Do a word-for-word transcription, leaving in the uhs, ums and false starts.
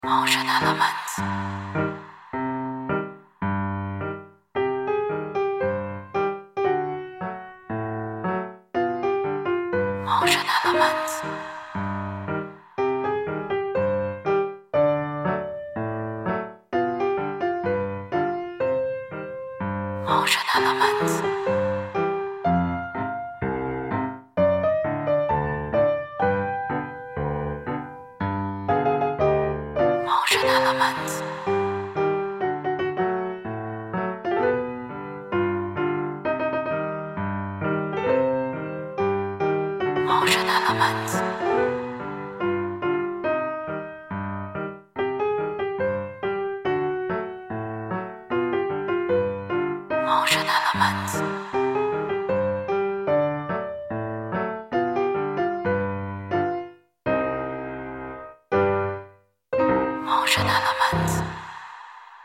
Motion elements. Motion elements. Motion elements. Motion elements. Motion elements. Motion elements. Motion elements.